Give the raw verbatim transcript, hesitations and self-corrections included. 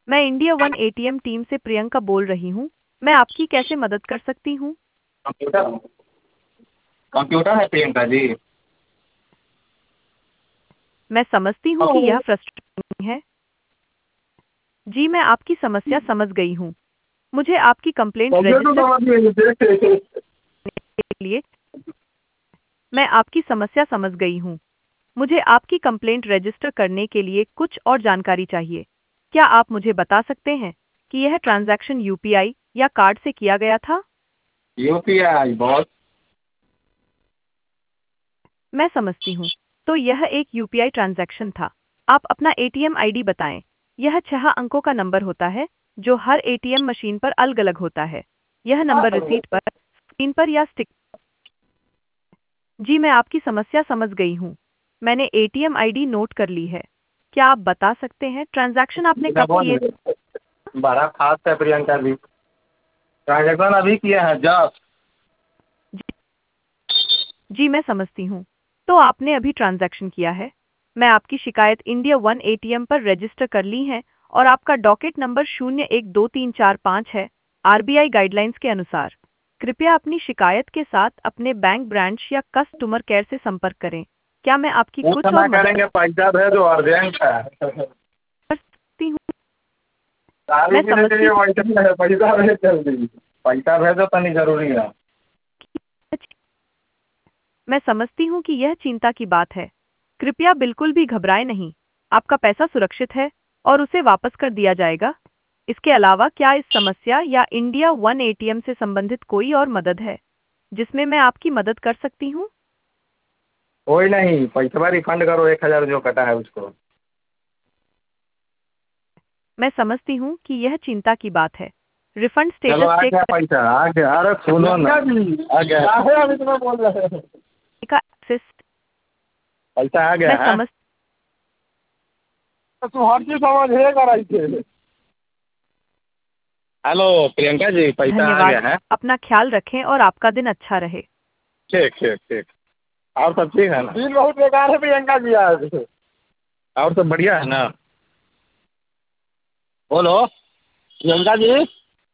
मैं India One ATM team से प्रियंका बोल रही हूँ। मैं आपकी कैसे मदद कर सकती हूँ? कंप्यूटर कंप्यूटर है प्रियंका जी। मैं समझती हूँ कि यह फ्रस्ट्रेटिंग है। जी, मैं आपकी समस्या समझ गई हूँ। मुझे आपकी कंप्लेंट रजिस्टर के लिए मैं आपकी समस्या समझ गई हूँ। मुझे आपकी कंप्लेंट रजिस्टर करने के लिए कुछ और जानकारी चाहिए। क्या आप मुझे बता सकते हैं कि यह ट्रांजैक्शन यूपीआई या कार्ड से किया गया था? यूपीआई बहुत। मैं समझती हूँ। तो यह एक यूपीआई ट्रांजैक्शन था। आप अपना एटीएम आईडी बताएं। यह छह अंकों का नंबर होता है जो हर एटीएम मशीन पर अलग-अलग होता है। यह नंबर रिसीट पर, स्क्रीन पर या स्टिक। जी, मैं आपकी समस्या समझ गई हूँ। मैंने एटीएम आईडी नोट कर ली है। क्या आप बता सकते हैं ट्रांजैक्शन आपने कब किए? बड़ा खास है प्रियंका जी। ट्रांजेक्शन अभी किए हैं जस्ट। जी, जी मैं समझती हूँ। तो आपने अभी ट्रांजैक्शन किया है। मैं आपकी शिकायत इंडिया वन एटीएम पर रजिस्टर कर ली है और आपका डॉकेट नंबर शून्य एक दो तीन चार पाँच है। आरबीआई गाइडलाइंस के अनुसार कृपया अपनी शिकायत के साथ अपने बैंक ब्रांच या कस्टमर केयर से संपर्क करें। क्या मैं आपकी कुछ कुछ ना और मदद करेंगे, पैसा भेजो अर्जेंट है। कर सकती हूँ? दारू मैं पीने के समझती लिए हूँ पैसा है, पैसा भेज जल्दी। पैसा भेजो तनी जरूरी है। मैं समझती हूँ कि यह चिंता की बात है। कृपया बिल्कुल भी घबराएं नहीं। आपका पैसा सुरक्षित है और उसे वापस कर दिया जाएगा। इसके अलावा क्या इस समस्या या इंडिया वन एटीएम से संबंधित कोई और मदद है जिसमें मैं आपकी मदद कर सकती हूँ? कोई नहीं, पैसा रिफंड करो, एक हजार जो कटा है उसको। मैं समझती हूँ कि यह चिंता की बात है। रिफंड चलो स्टेटस आ चेक गया पैसा, आ गया। अरे सुनो ना, आ गया। अभी तुम्हें बोल रहे हैं। करने का एक्सेस पैसा आ गया मैं है। समझ तू हर चीज समझ है कराई थे। हेलो प्रियंका जी, पैसा आ धन्यवाद। गया है। अपना ख्याल रखें और आपका दिन अच्छा रहे। ठीक ठीक ठीक। और सब ठीक है ना? दिन बहुत बेकार है प्रियंका जी आज। और सब बढ़िया है ना? बोलो प्रियंका जी।